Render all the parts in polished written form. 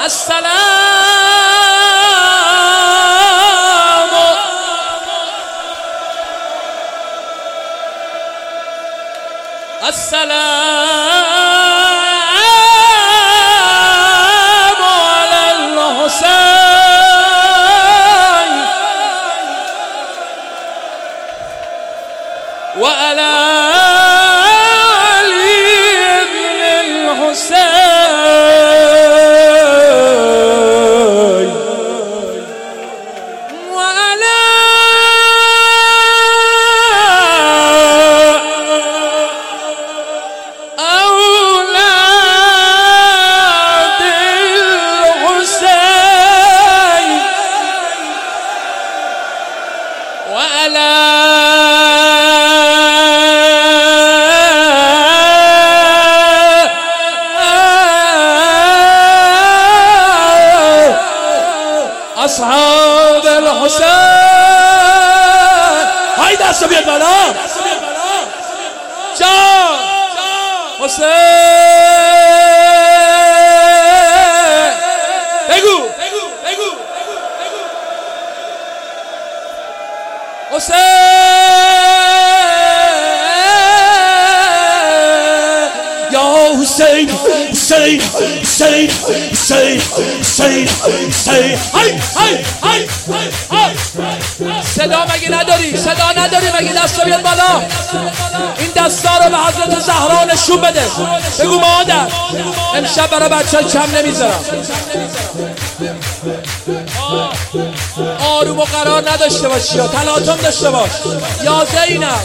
اصحاب الحسین. های دست بیاد بالا. جان حسین بگو حسین یا حسین حسین حسین حسین حسین حسین. های صدا مگه نداری؟ صدا نداری مگه؟ دستا بیاد بالا. این دستا رو به حضرت زهرا نشون بده. بگو مادر امشب برای بچه کم نمیذارم. آروم و قرار نداشته باشی یا تلاطم داشته باش. یا زینب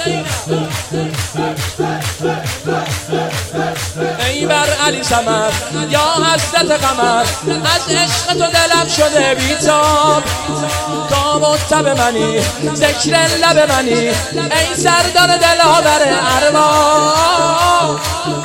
ای بر علی ثمر یا حضرت قمر، از عشق تو دلم شده بیتاب. تا مطب منی ذکر لب منی، ای سردار دلاور ارباب.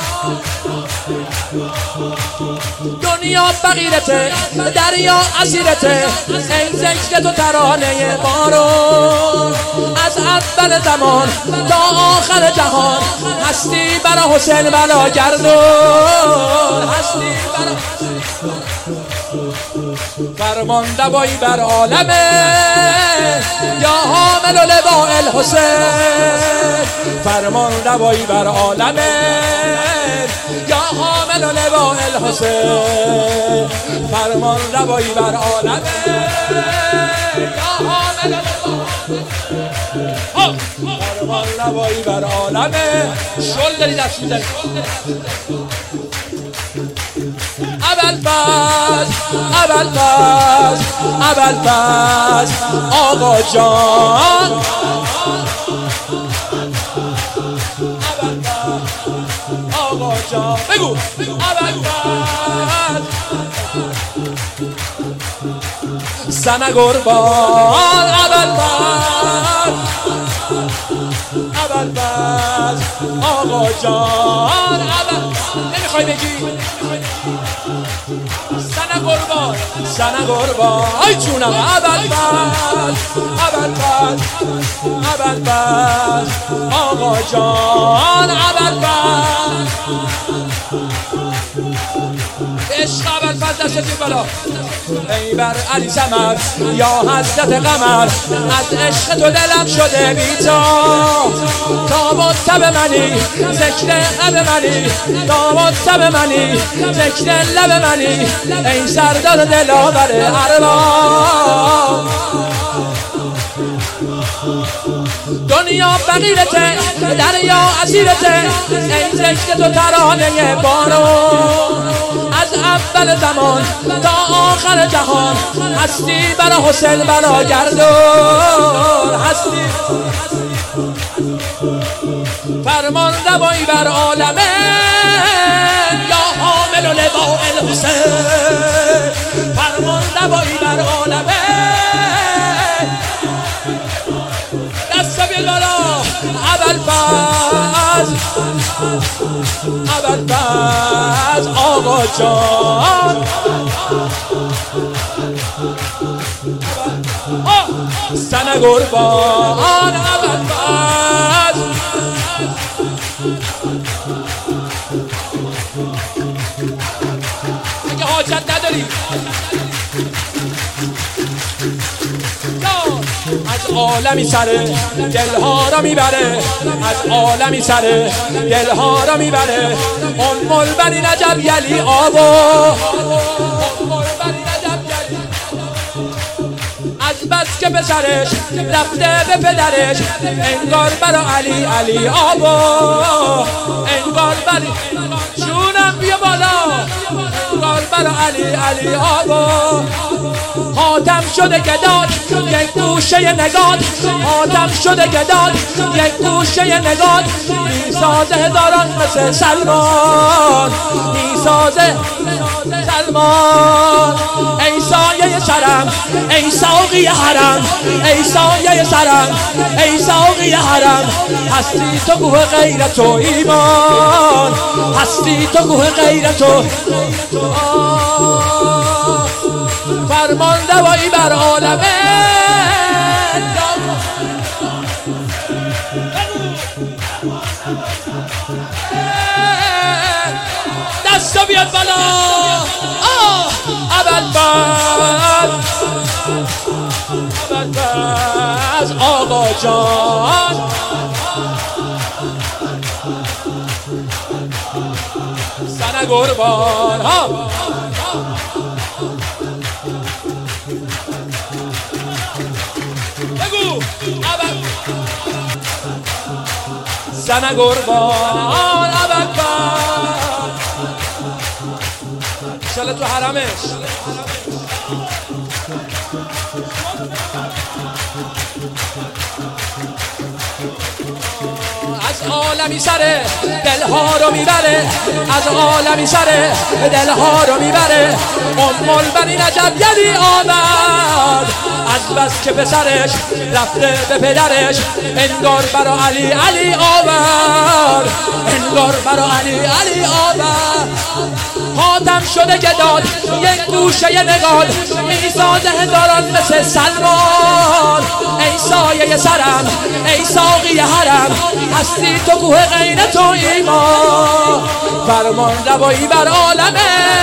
دنیا فقیرته دریا اسیرته، ای ذکر تو ترانه ما رو. از اول زمان تا آخر جهان هستی برا حسین بلا گردون. هستی برا فرمان روایی بر عالمه یا حامل لواء الحسین. فرمان روایی بر عالمه یا حامل لواء الحسین. فرمان روایی بر عالمه یا حامل فرمان روایی بر عالمه. شل داری دست میزنی. ابوالفضل ابوالفضل ابوالفضل آقا جان. آقا جان بگو ابوالفضل سن قربان. ابوالفضل ابوالفضل آقا جان. نمیخوای بگی سن قربان سن قربان. ای جونم ابوالفضل ابوالفضل ابوالفضل آقا جان. ابوالفضل عشق ابوالفضل دست بیا بالا. ای بر علی ثمر یا حضرت قمر، از عشق تو دلم شده بیتاب. تا مطب منی ذکر لب منی، تا مطب منی ذکر لب منی، ای سردار دلاور ارباب. دنیا فقیرته دریا اسیرته، ای ذکر تو ترانه بارو. از اول زمان تا آخر جهان هستی برا حسین بلا گردون. هستی فرمان روایی بر عالمه یا حامل لواء الحسین. فرمان روایی بر عالمه. دستا بیاد بالا. ابوالفضل ابوالفضل آقا جان. سن قربان ابوالفضل. اگه حاجت نداری از عالمی سره دلها را میبره، از عالمی سره دلها را میبره. ام البنین عجب یلی آبا، ام البنین عجب یلی، از بس که پسرش رفته به پدرش، انگار برا علی علی آبا، انگار بری جونم بیا بالا، انگار برا علی علی آبا. حاتم شده گداد یک گوشه نگاد، حاتم شده گداد یک گوشه نگاد. میسازه هزاران مثل سلمان، میسازه سلمان. ای سایه سرم ای ساقی حرم، ای سایه سرم ای ساقی حرم. هستی تو کوه غیرت و ایمان، هستی تو کوه غیرت و فرمان روایی بر عالمه. دستا بیاد بالا ابوالفضل، ابوالفضل آقا جان. سنه قربان ها بگو سنه قربان ابوالفضل. انشالله تو حرمش از عالمی سره دلها رو میبره، از عالمی سره دلها رو میبره. ام البنین عجب یلی آمد، از بس که پسرش رفته به پدرش، انگار برا علی علی آورد، انگار برا علی علی آورد. حاتم شده گداد یک گوشه نگاد، میسازه هزاران مثل سلمان. ای سایه سرم ای ساقی حرم، هستی تو کوه غیرت و ایمان. فرمان روایی بر عالمه،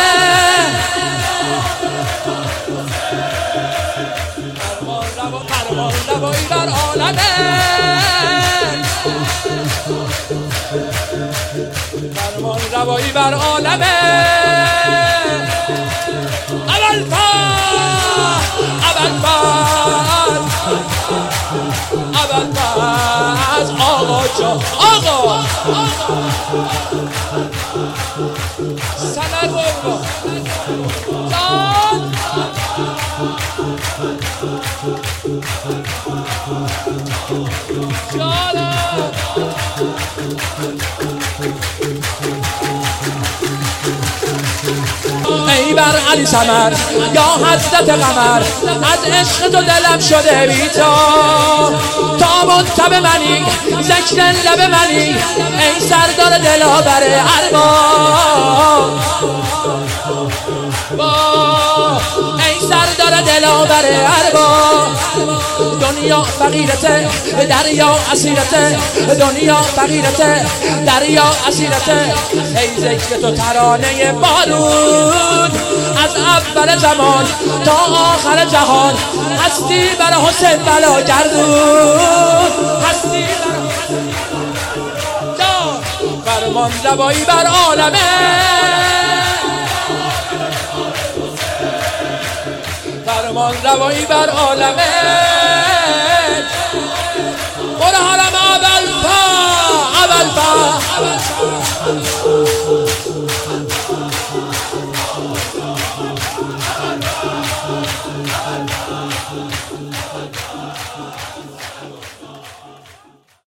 فرمان روایی بر عالمه، فرمان روایی بر عالمه. ابوالفضل آقا جان آقا سنه قربان جان. ای بر علی ثمر یا حضرت قمر، از عشق تو دلم شده بیتا. تا منتب منی ذکر لب منی، ای سردار دلابر ارباب، ای سردار دلابر ارباب. دنیا فقیرته دریا اسیرته، دنیا فقیرته دریا اسیرته. ای ذکر تو ترانه بارون، از اول زمان تا آخر جهان. هستی برا حسین بلا گردون، هستی برا جان. فرمان روایی بر عالمه، فرمان روایی بر عالمه.